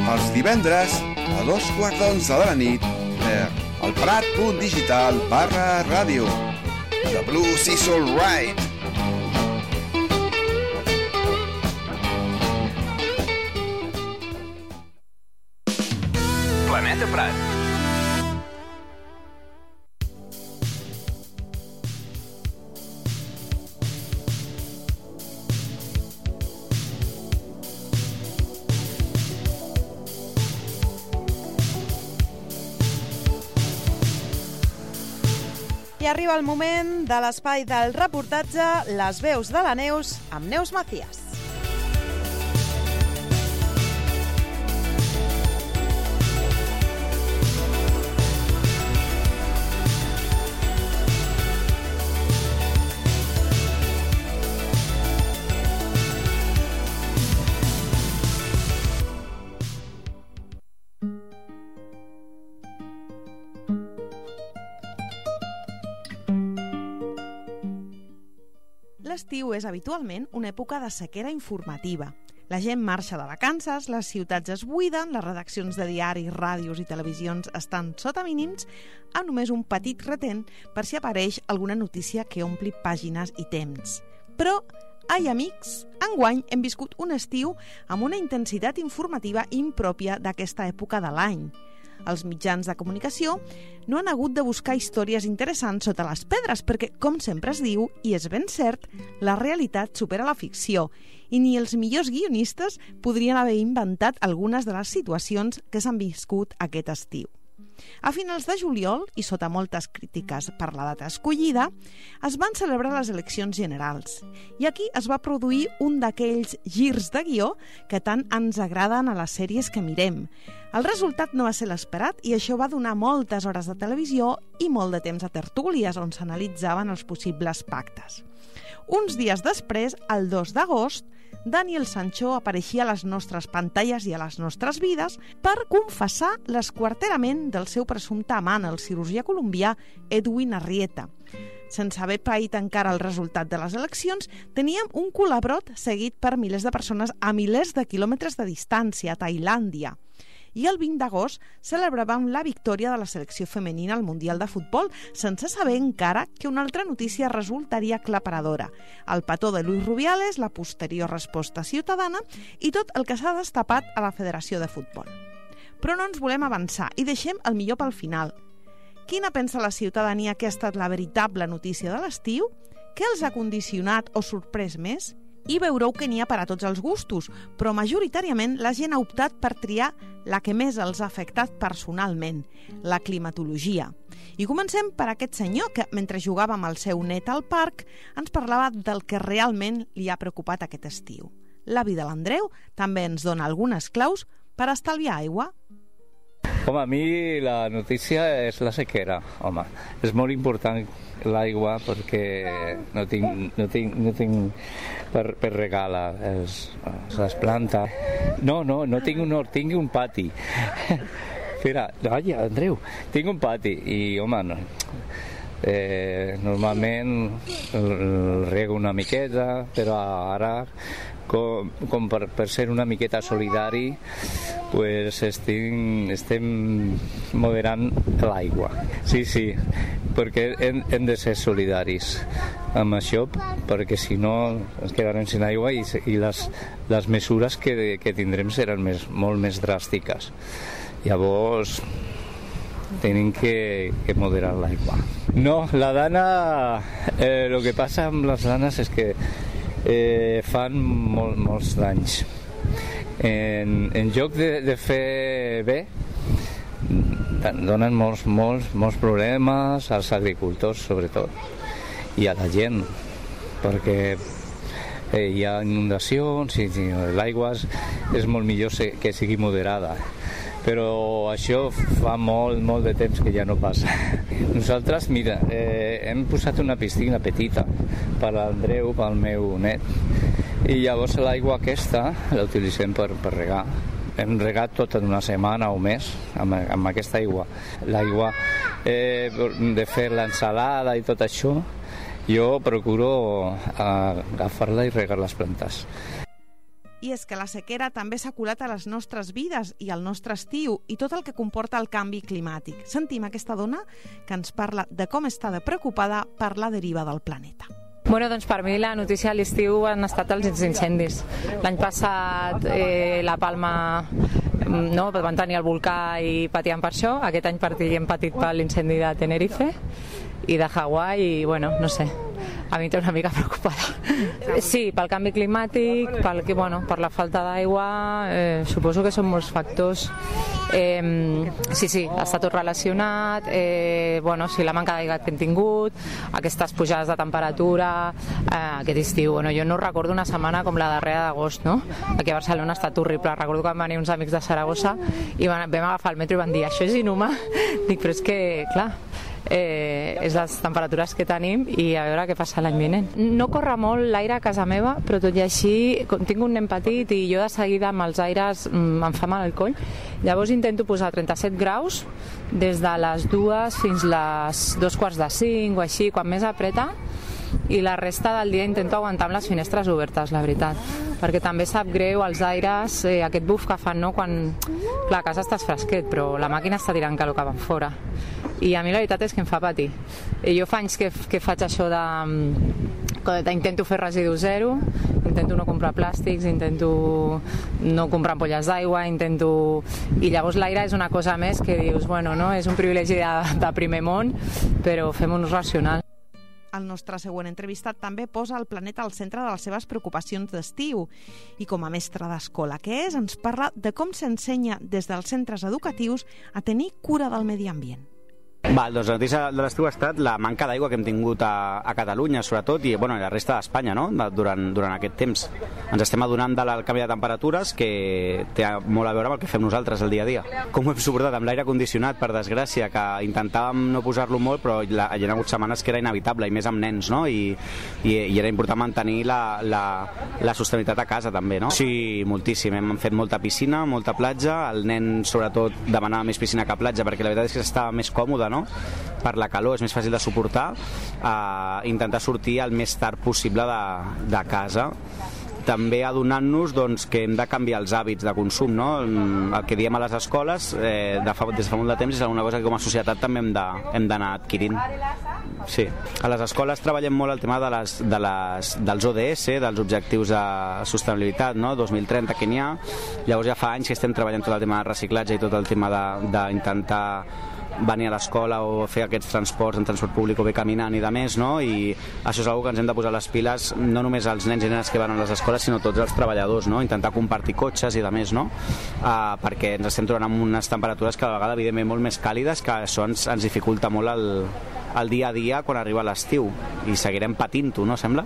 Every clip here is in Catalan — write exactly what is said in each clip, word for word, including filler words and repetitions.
els divendres a dos quarts d'onze de la nit per elprat.digital barra ràdio. The Blues is Alright. Planeta Prat. I arriba el moment de l'espai del reportatge Les veus de la Neus amb Neus Macías. L'estiu és habitualment una època de sequera informativa. La gent marxa de vacances, les ciutats es buiden, les redaccions de diaris, ràdios i televisions estan sota mínims, amb només un petit retent per si apareix alguna notícia que ompli pàgines i temps. Però, ai amics, enguany hem viscut un estiu amb una intensitat informativa impròpia d'aquesta època de l'any. Els mitjans de comunicació no han hagut de buscar històries interessants sota les pedres perquè, com sempre es diu, i és ben cert, la realitat supera la ficció i ni els millors guionistes podrien haver inventat algunes de les situacions que s'han viscut aquest estiu. A finals de juliol, i sota moltes crítiques per la data escollida, es van celebrar les eleccions generals. I aquí es va produir un d'aquells girs de guió que tant ens agraden a les sèries que mirem. El resultat no va ser l'esperat i això va donar moltes hores de televisió i molt de temps a tertúlies on s'analitzaven els possibles pactes. Uns dies després, el dos d'agost, Daniel Sancho apareixia a les nostres pantalles i a les nostres vides per confessar l'esquarterament del seu presumpte amant, el cirurgià colombià Edwin Arrieta. Sense haver paït encara el resultat de les eleccions, teníem un colabrot seguit per milers de persones a milers de quilòmetres de distància, a Tailàndia. I el vint d'agost celebràvem la victòria de la selecció femenina al Mundial de Futbol, sense saber encara que una altra notícia resultaria aclaparadora. El petó de Luis Rubiales, la posterior resposta ciutadana i tot el que s'ha destapat a la Federació de Futbol. Però no ens volem avançar i deixem el millor pel final. Quina pensa la ciutadania que ha estat la veritable notícia de l'estiu? Què els ha condicionat o sorprès més? I veureu que n'hi ha per a tots els gustos, però majoritàriament la gent ha optat per triar la que més els ha afectat personalment, la climatologia. I comencem per aquest senyor que, mentre jugava amb el seu net al parc, ens parlava del que realment li ha preocupat aquest estiu. L'avi de l'Andreu també ens dona algunes claus per estalviar aigua. Home, a mi la notícia és la sequera, home. És molt important l'aigua perquè no tinc, no tinc, no tinc per, per regar les, les plantes. No, no, no tinc un hort, tinc un pati. Espera, ai, Andreu, tinc un pati i, home, no, eh, normalment el rego una miqueta, però ara com, com per, per ser una miqueta solidari pues estem, estem moderant l'aigua. Sí, sí, perquè hem, hem de ser solidaris amb això, perquè si no ens quedarem sense aigua i, i les, les mesures que, que tindrem seran més, molt més dràstiques. Llavors tenim que, que moderar l'aigua. No, la dana, eh, el que passa amb les danes és que eh, fan molt, molts danys. En, en lloc de, de fer bé, donen molts, molts, molts problemes als agricultors, sobretot, i a la gent, perquè eh, hi ha inundacions i, i l'aigua és, és molt millor que sigui moderada. Però això fa molt, molt de temps que ja no passa. Nosaltres, mira, eh, hem posat una piscina petita per a l'Andreu, pel meu net, i llavors l'aigua aquesta la utilitzem per, per regar. Hem regat tota una setmana o més amb, amb aquesta aigua. L'aigua eh, de fer l'ensalada i tot això, jo procuro agafar-la i regar les plantes. I és que la sequera també s'ha colat a les nostres vides i al nostre estiu i tot el que comporta el canvi climàtic. Sentim aquesta dona que ens parla de com està de preocupada per la deriva del planeta. Bueno, doncs per mi la notícia a l'estiu han estat els incendis. L'any passat eh, la Palma no, van tenir el volcà i patien per això. Aquest any hem patit per l'incendi de Tenerife i de Hawaii i, bueno, no sé, a mi em té una mica preocupada. Sí, pel canvi climàtic, pel que, bueno, per la falta d'aigua, eh, suposo que són molts factors. Eh, sí, sí, està tot relacionat, eh, bueno, sí, la manca d'aigua que hem tingut, aquestes pujades de temperatura, eh, aquest estiu. Bueno, jo no recordo una setmana com la darrera d'agost, no? Aquí a Barcelona ha estat horrible. Recordo que van venir uns amics de Saragossa i van, vam agafar el metro i van dir això és inhumà. Dic, però és que, clar, Eh, és les temperatures que tenim i a veure què passa l'any vinent. No corre molt l'aire a casa meva, però tot i així tinc un nen petit i jo de seguida amb els aires em fa mal el coll. Llavors intento posar trenta-set graus des de les dues fins les dos quarts de cinc o així, quan més apreta, i la resta del dia intento aguantar amb les finestres obertes, la veritat, perquè també sap greu els aires, eh, aquest buf que fan, no? Quan, clar, a casa estàs fresquet, però la màquina està tirant calor cap enfora. I a mi la veritat és que em fa patir. I jo fa anys que, que faig això de, de intento fer residu zero, intento no comprar plàstics, intento no comprar ampolles d'aigua, intento... I llavors l'aire és una cosa més que dius, bueno, no, és un privilegi de, de primer món, però fem un ús racional. El nostre següent entrevistat també posa el planeta al centre de les seves preocupacions d'estiu i com a mestre d'escola que és, ens parla de com s'ensenya des dels centres educatius a tenir cura del medi ambient. Val, doncs la notícia de l'estiu ha estat la manca d'aigua que hem tingut a, a Catalunya, sobretot, i bueno, la resta d'Espanya, no? durant, durant aquest temps. Ens estem adonant del canvi de temperatures que té molt a veure amb el que fem nosaltres el dia a dia. Com ho hem suportat amb l'aire condicionat, per desgràcia, que intentàvem no posar-lo molt, però la, hi ha hagut setmanes que era inevitable, i més amb nens, no? I, i, i era important mantenir la, la, la sostenibilitat a casa, també, no? Sí, moltíssim. Hem fet molta piscina, molta platja, el nen, sobretot, demanava més piscina que platja, perquè la veritat és que estava més còmode, no? Per la calor és més fàcil de suportar, eh, intentar sortir el més tard possible de, de casa. També adonant-nos doncs, que hem de canviar els hàbits de consum, no? El que diem a les escoles eh, de fa, des de fa molt de temps és una cosa que com a societat també hem de, hem d'anar adquirint. Sí. A les escoles treballem molt el tema de les, de les, dels O D S, dels objectius de sostenibilitat, no? dos mil trenta que n'hi ha. Llavors ja fa anys que estem treballant tot el tema de reciclatge i tot el tema d'intentar venir a l'escola o fer aquests transports en transport públic o bé caminant i de més, no? I això és una que ens hem de posar les piles no només els nens i nenes que van a les escoles sinó tots els treballadors, no? Intentar compartir cotxes i de més, no? Uh, perquè ens estem trobant amb unes temperatures que a la vegada evidentment molt més càlides, que això ens, ens dificulta molt el, el dia a dia quan arriba l'estiu i seguirem patint-ho, no sembla?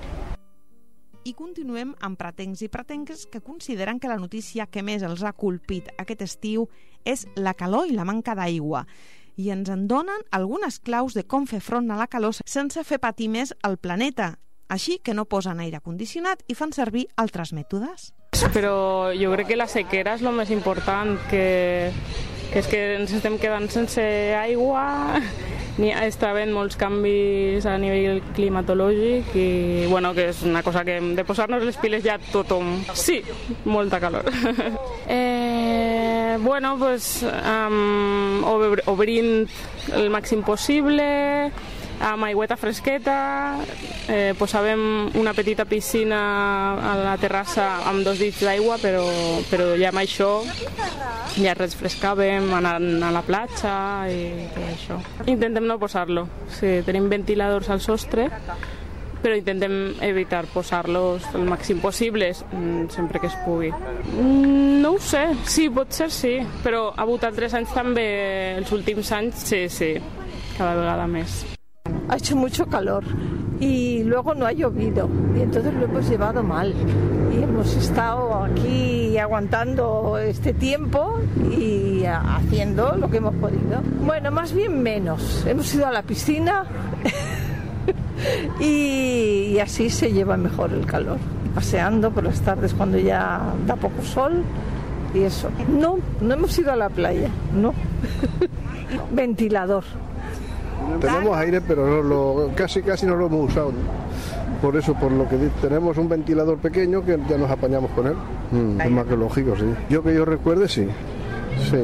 I continuem amb pretencs i pretenques que consideren que la notícia que més els ha colpit aquest estiu és la calor i la manca d'aigua. I ens en donen algunes claus de com fer front a la calor sense fer patir més el planeta. Així que no posen aire condicionat i fan servir altres mètodes. Però jo crec que la sequera és el més important, que, que és que ens estem quedant sense aigua, ni està havent molts canvis a nivell climatològic i bueno, que és una cosa que hem de posar-nos les piles ja tothom. Sí, molta calor. eh, bueno, pues um, obrint el màxim possible, amb aigüeta fresqueta, eh, posàvem una petita piscina a la terrassa amb dos dits d'aigua, però, però ja amb això ja refrescàvem anant a la platja i tot això. Intentem no posar-lo. Sí, tenim ventiladors al sostre, però intentem evitar posar-los el màxim possible, sempre que es pugui. No ho sé, sí, pot ser sí, però ha hagut altres anys també, els últims anys, sí, sí, cada vegada més. Ha hecho mucho calor y luego no ha llovido y entonces lo hemos llevado mal y hemos estado aquí aguantando este tiempo y haciendo lo que hemos podido. Bueno, más bien menos. Hemos ido a la piscina y, y así se lleva mejor el calor. Paseando por las tardes cuando ya da poco sol y eso. No, no hemos ido a la playa, no. Ventilador. Tenemos aire, pero no lo, casi casi no lo hemos usado. por eso, por lo que tenemos un ventilador pequeño que ya nos apañamos con él. Mm, es más que lógico, sí. Yo que yo recuerde, sí. Sí.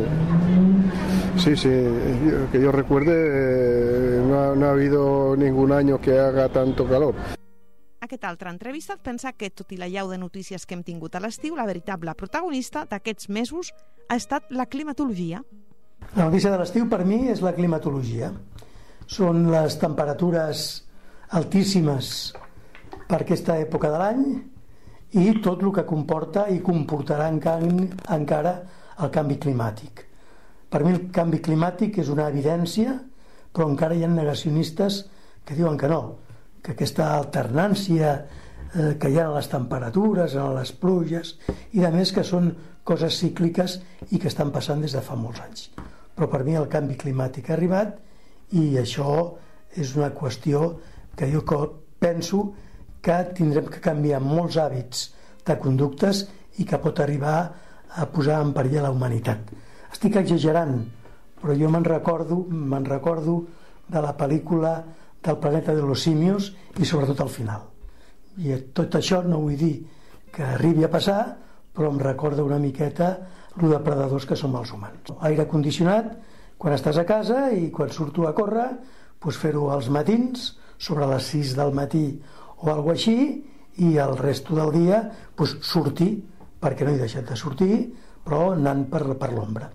Sí, sí, que yo recuerde, eh, no, ha, no ha habido ningún año que haga tanto calor. Aquest altre entrevistat pensa que, tot i la llau de notícies que hem tingut a l'estiu, la veritable protagonista d'aquests mesos ha estat la climatologia. La notícia de l'estiu per mi és la climatologia. Són les temperatures altíssimes per aquesta època de l'any i tot el que comporta i comportarà encara el canvi climàtic. Per mi el canvi climàtic és una evidència, però encara hi ha negacionistes que diuen que no, que aquesta alternància eh, que hi ha en les temperatures, en les pluges, i a més que són coses cícliques i que estan passant des de fa molts anys. Però per mi el canvi climàtic ha arribat i això és una qüestió que jo penso que tindrem que canviar molts hàbits de conductes i que pot arribar a posar en perill la humanitat. Estic exagerant, però jo me'n recordo, me'n recordo de la pel·lícula del planeta de los simios i sobretot al final. I tot això no vull dir que arribi a passar, però em recorda una miqueta el depredadors que som els humans. Aire condicionat, quan estàs a casa i quan surto a córrer, doncs fer-ho als matins, sobre les sis del matí o alguna cosa així, i el resto del dia doncs, sortir, perquè no he deixat de sortir, però anant per, per l'ombra.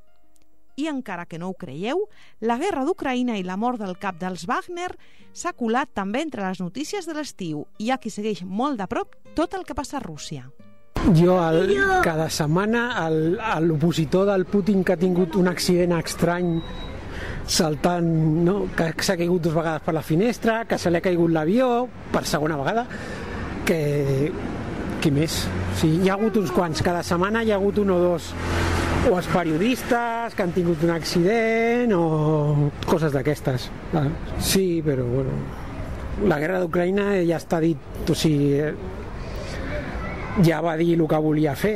I encara que no ho creieu, la guerra d'Ucraïna i la mort del cap dels Wagner s'ha colat també entre les notícies de l'estiu. Hi ha qui segueix molt de prop tot el que passa a Rússia. Jo, el, cada setmana, el, l'opositor del Putin que ha tingut un accident estrany saltant, no? Que s'ha caigut dues vegades per la finestra, que se li ha caigut l'avió per segona vegada, que... qui més? Sí, hi ha hagut uns quants, cada setmana hi ha hagut un o dos, o els periodistes que han tingut un accident o coses d'aquestes. Sí, però bueno, la guerra d'Ucraïna ja està dit, o sigui, ja va dir el que volia fer.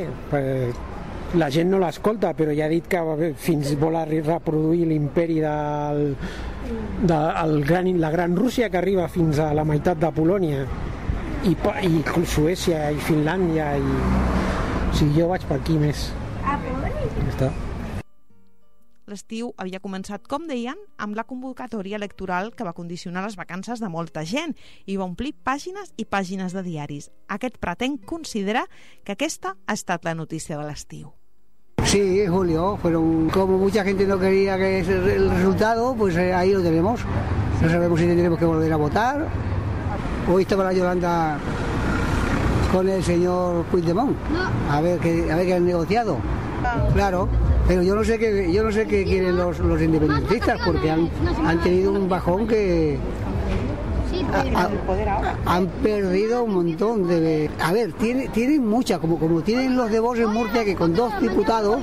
La gent no l'escolta, però ja ha dit que fins vol reproduir l'imperi del, de el gran, la gran Rússia, que arriba fins a la meitat de Polònia i, i Suècia i Finlàndia i... O sigui, jo vaig per aquí més. Ja està. L'estiu havia començat, com deien, amb la convocatòria electoral que va condicionar les vacances de molta gent i va omplir pàgines i pàgines de diaris. Aquest pretén considera que aquesta ha estat la notícia de l'estiu. Sí, Julio, pero como mucha gente no quería que ese el resultado, pues eh, ahí lo tenemos. No sabemos si tendremos que volver a votar. Hoy estaba la Yolanda con el señor Puigdemont, a ver qué, a ver qué han negociado. Claro, pero yo no sé qué, yo no sé qué quieren los, los independentistas, porque han, han tenido un bajón que ha, ha, han perdido un montón de... A ver, tienen, tienen mucha, como, como tienen los de Vox en Murcia, que con dos diputados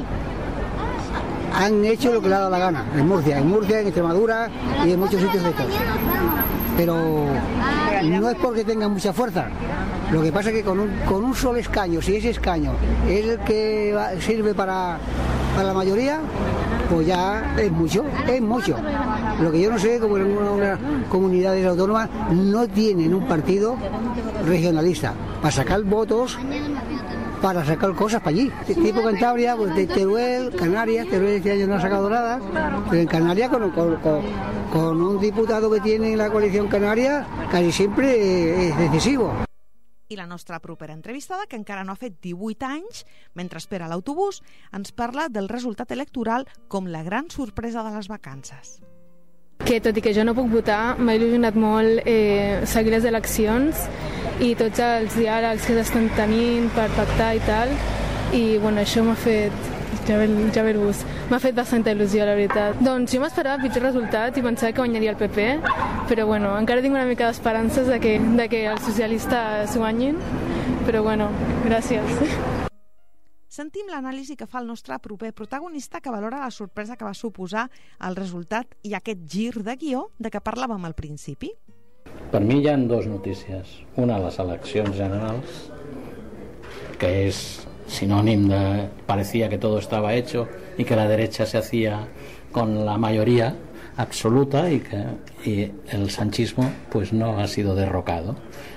han hecho lo que le ha dado la gana, en Murcia, en Murcia, en Extremadura y en muchos sitios de estos. Pero no es porque tengan mucha fuerza. Lo que pasa es que con un, con un solo escaño, si ese escaño es el que va, sirve para, para la mayoría, pues ya es mucho, es mucho. Lo que yo no sé, como en algunas comunidades autónomas no tienen un partido regionalista para sacar votos, para sacar cosas para allí. Tipo Cantabria, pues de Teruel, Canarias, Teruel este año no ha sacado nada, pero en Canarias con, con, con, con un diputado que tiene en la coalición canaria casi siempre es decisivo. I la nostra propera entrevistada, que encara no ha fet divuit anys, mentre espera l'autobús, ens parla del resultat electoral com la gran sorpresa de les vacances. Que tot i que jo no puc votar, m'ha il·lusionat molt eh, seguir les eleccions i tots els diàlegs que s'estan tenint per pactar i tal, i bueno, això m'ha fet... Ja ver-vos. M'ha fet bastanta il·lusió, la veritat. Doncs jo m'esperava pitjor resultat i pensava que guanyaria el P P, però bueno, encara tinc una mica d'esperances de que, de que els socialistes guanyin, però bueno, gràcies. Sentim l'anàlisi que fa el nostre proper protagonista, que valora la sorpresa que va suposar el resultat i aquest gir de guió de què parlàvem al principi. Per mi hi ha dues notícies. Una, les eleccions generals, que és sinónimo de parecía que todo estaba hecho y que la derecha se hacía con la mayoría absoluta y que y el sanchismo pues no ha sido derrocado.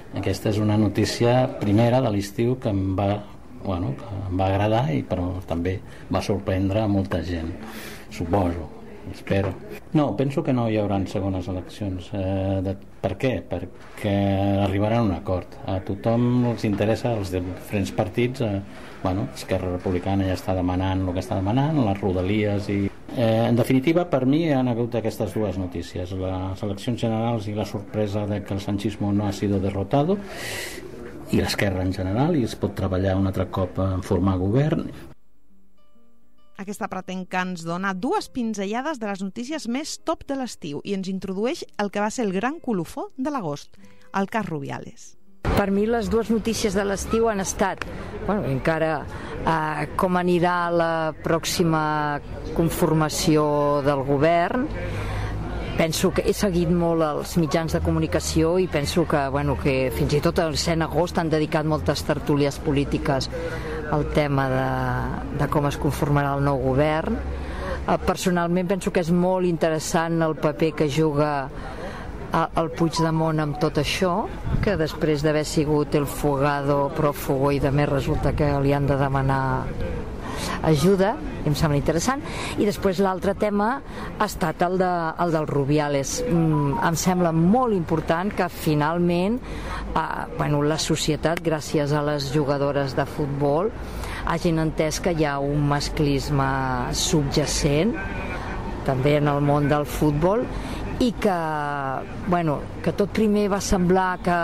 Aquesta és una notícia primera de l'estiu que em va, bueno, que em va agradar i però també va sorprendre a molta gent, suposo, espero. No, penso que no hi haurà segones eleccions. Eh, de, per què? Perquè arribaran a un acord. A tothom els interessa, els diferents partits, eh, bueno, Esquerra Republicana ja està demanant el que està demanant, les rodalies i... Eh, en definitiva, per mi han hagut aquestes dues notícies, les eleccions generals i la sorpresa de que el sanchismo no ha sido derrotado, i l'esquerra en general, i es pot treballar un altre cop en formar govern. Aquesta pretenca ens dona dues pinzellades de les notícies més top de l'estiu i ens introdueix el que va ser el gran colofó de l'agost, el cas Rubiales. Per mi les dues notícies de l'estiu han estat, bueno, encara eh, com anirà la pròxima conformació del govern. Penso que he seguit molt els mitjans de comunicació i penso que, bueno, que fins i tot al cent d'agost han dedicat moltes tertúlies polítiques al tema de, de com es conformarà el nou govern. Eh, personalment penso que és molt interessant el paper que juga el Puigdemont amb tot això, que després d'haver sigut el fugado, prófugo i de més resulta que li han de demanar ajuda, em sembla interessant. I després l'altre tema ha estat el, de, el del Rubiales. Mm, em sembla molt important que finalment eh, bueno, la societat, gràcies a les jugadores de futbol, hagin entès que hi ha un masclisme subjacent també en el món del futbol i que, bueno, que tot primer va semblar que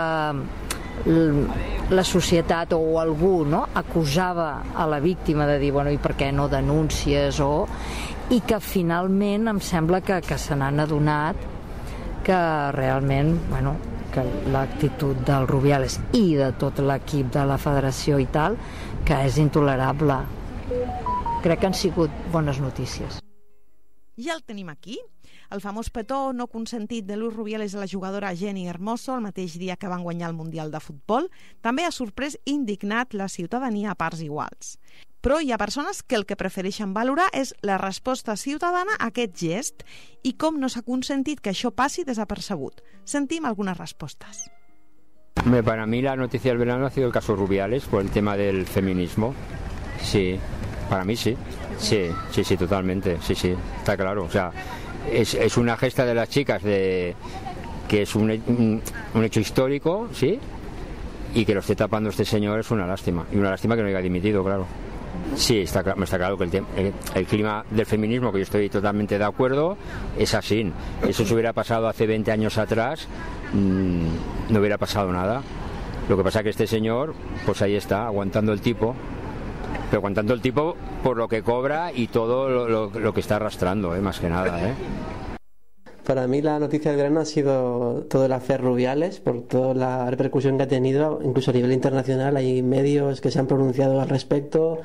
la societat o algú, no, acusava a la víctima de dir, bueno, i per què no denúncies, o... i que finalment em sembla que, que se n'han adonat que realment, bueno, que l'actitud del Rubiales i de tot l'equip de la federació i tal, que és intolerable. Crec que han sigut bones notícies. I el tenim aquí. El famós petó no consentit de Luis Rubiales a la jugadora Jenny Hermoso el mateix dia que van guanyar el Mundial de Futbol també ha sorprès i indignat la ciutadania a parts iguals. Però hi ha persones que el que prefereixen valorar és la resposta ciutadana a aquest gest i com no s'ha consentit que això passi desapercebut. Sentim algunes respostes. Para mí la noticia del verano ha sido el caso Rubiales por el tema del feminismo. Sí, para mí sí. Sí, sí, sí, totalmente. Sí, sí, está claro. O sea, es, es una gesta de las chicas de que es un, un, un hecho histórico, sí, y que lo esté tapando este señor es una lástima. Y una lástima que no haya dimitido, claro. Sí, está, está claro que el, el, el clima del feminismo, que yo estoy totalmente de acuerdo, es así. Eso se hubiera pasado hace veinte años atrás, mmm, no hubiera pasado nada. Lo que pasa es que este señor, pues ahí está, aguantando el tipo, pero aguantando el tipo por lo que cobra y todo lo, lo, lo que está arrastrando, ¿eh? Más que nada, ¿eh? Para mí la noticia del verano ha sido todo el affair Rubiales, por toda la repercusión que ha tenido, incluso a nivel internacional. Hay medios que se han pronunciado al respecto,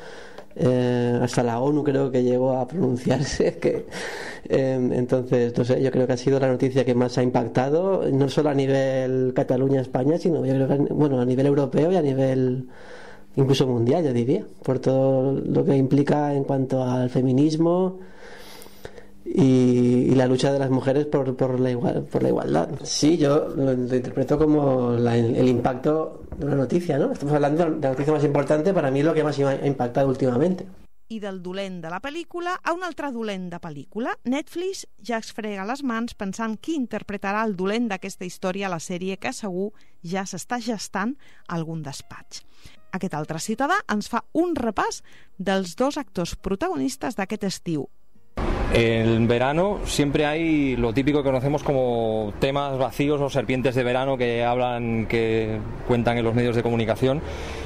eh, hasta la ONU creo que llegó a pronunciarse. Que, eh, entonces, no sé, yo creo que ha sido la noticia que más ha impactado, no solo a nivel Cataluña-España, sino yo creo que, bueno, a nivel europeo y a nivel incluso mundial, yo diría, por todo lo que implica en cuanto al feminismo y, y la lucha de las mujeres por, por, la, igual, por la igualdad. Sí, yo lo, lo interpreto como la, el impacto de una noticia, ¿no? Estamos hablando de la noticia más importante, para mí lo que más ha impactado últimamente. I del dolent de la pel·lícula a un altre dolent de pel·lícula. Netflix ja es frega les mans pensant qui interpretarà el dolent d'aquesta història a la sèrie que segur ja s'està gestant a algun despatx. Aquest altre ciutadà ens fa un repàs dels dos actors protagonistes d'aquest estiu. En verano siempre hay lo típico que conocemos como temas vacíos o serpientes de verano que hablan, que cuentan en los medios de comunicación,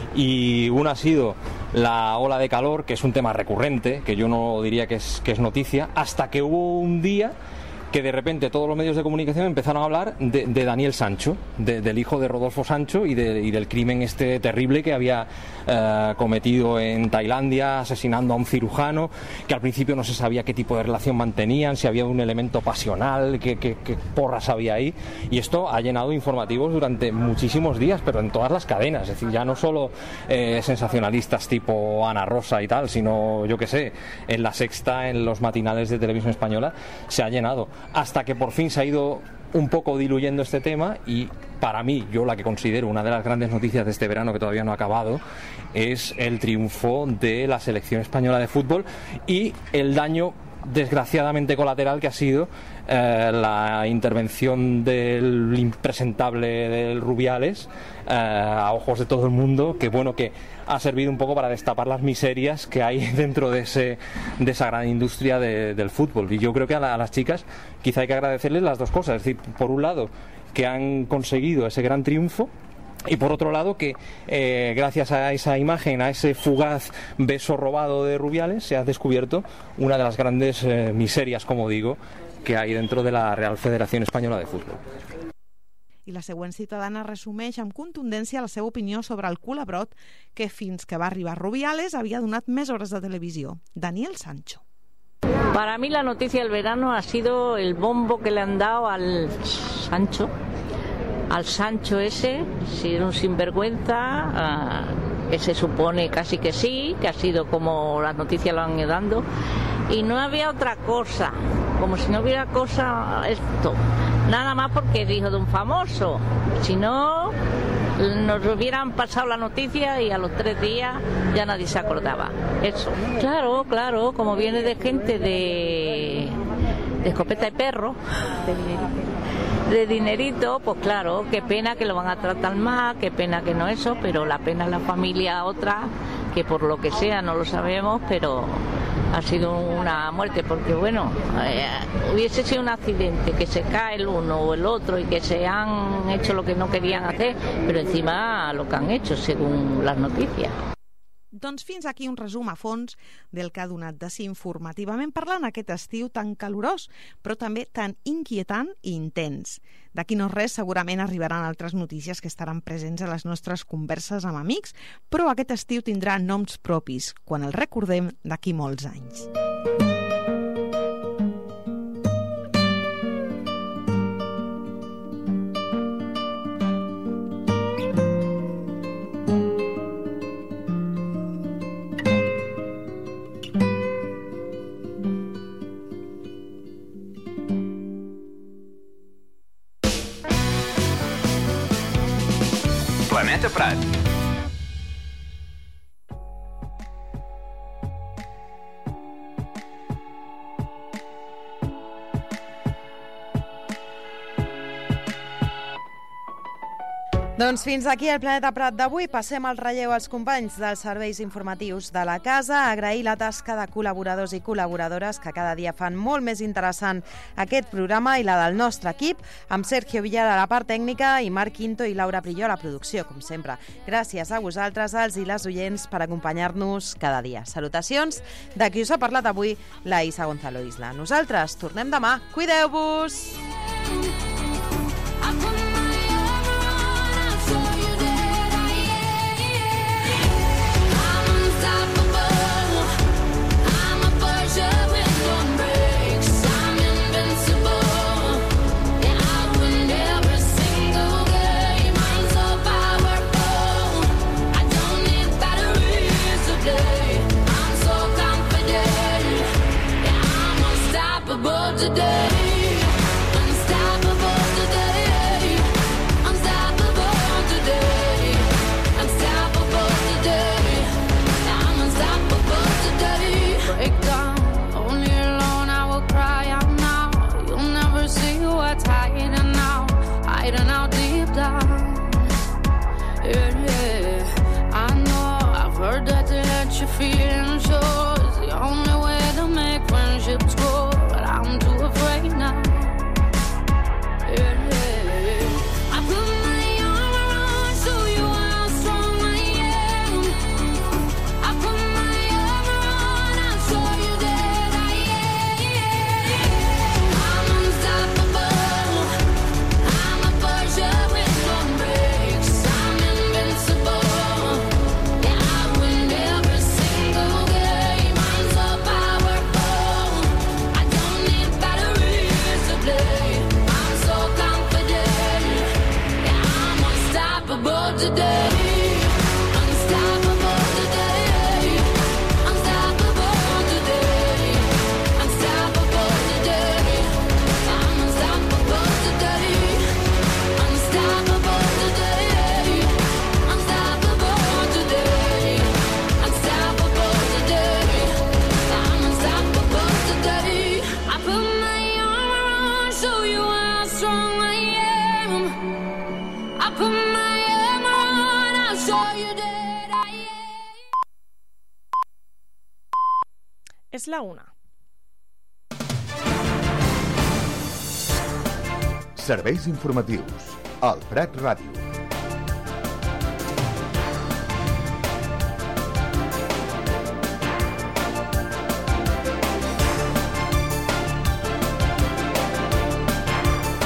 y una ha sido la ola de calor, que es un tema recurrente, que yo no diría que es, que es noticia, hasta que hubo un día que de repente todos los medios de comunicación empezaron a hablar de, de Daniel Sancho, de, del hijo de Rodolfo Sancho y, de, y del crimen este terrible que había eh, cometido en Tailandia, asesinando a un cirujano, que al principio no se sabía qué tipo de relación mantenían, si había un elemento pasional, qué, qué, qué porras había ahí, y esto ha llenado informativos durante muchísimos días, pero en todas las cadenas, es decir, ya no solo eh, sensacionalistas tipo Ana Rosa y tal, sino, yo qué sé, en La Sexta, en los matinales de Televisión Española, se ha llenado, hasta que por fin se ha ido un poco diluyendo este tema y para mí, yo la que considero una de las grandes noticias de este verano que todavía no ha acabado, es el triunfo de la selección española de fútbol y el daño desgraciadamente colateral que ha sido eh, la intervención del impresentable del Rubiales eh, a ojos de todo el mundo, que bueno, que ha servido un poco para destapar las miserias que hay dentro de ese de esa gran industria de, del fútbol. Y yo creo que a, la, a las chicas quizá hay que agradecerles las dos cosas, es decir, por un lado que han conseguido ese gran triunfo, y por otro lado que eh, gracias a esa imagen, a ese fugaz beso robado de Rubiales, se ha descubierto una de las grandes eh, miserias, como digo, que hay dentro de la Real Federación Espanyola de Fútbol. I la següent ciutadana resumeix amb contundència la seva opinió sobre el culabrot que fins que va arribar Rubiales havia donat més hores de televisió. Daniel Sancho. Para mí la noticia del verano ha sido el bombo que le han dado al Sancho. Al Sancho ese, si era un sinvergüenza, uh, que se supone casi que sí, que ha sido como las noticias lo han ido dando, y no había otra cosa, como si no hubiera cosa esto, nada más porque es hijo de un famoso, si no nos hubieran pasado la noticia y a los tres días ya nadie se acordaba, eso. Claro, claro, como viene de gente de, de escopeta de perro, de, de dinerito, pues claro, qué pena que lo van a tratar mal, qué pena que no eso, pero la pena es la familia otra, que por lo que sea no lo sabemos, pero ha sido una muerte, porque bueno, eh, hubiese sido un accidente, que se cae el uno o el otro y que se han hecho lo que no querían hacer, pero encima lo que han hecho, según las noticias. Doncs fins aquí un resum a fons del que ha donat de si informativament parlant aquest estiu tan calorós, però també tan inquietant i intens. D'aquí no res, segurament arribaran altres notícies que estaran presents a les nostres converses amb amics, però aquest estiu tindrà noms propis, quan el recordem d'aquí molts anys. Planeta Prat. Doncs fins aquí el Planeta Prat d'avui. Passem el relleu als companys dels serveis informatius de la casa. Agrair la tasca de col·laboradors i col·laboradores que cada dia fan molt més interessant aquest programa i la del nostre equip, amb Sergio Villar a la part tècnica i Marc Quinto i Laura Prilló a la producció, com sempre. Gràcies a vosaltres, els i les oients, per acompanyar-nos cada dia. Salutacions de qui us ha parlat avui, la Isa Gonzalo Isla. Nosaltres tornem demà. Cuideu-vos! Today, unstoppable today, unstoppable today, unstoppable today, I'm unstoppable today. Break down, only alone I will cry out now. You'll never see what's hiding out, hiding out deep down. Yeah, yeah, I know, I've heard that to let your feelings show is the only way to make friendships grow. I'm too afraid És la una. Serveis informatius al Prat Ràdio.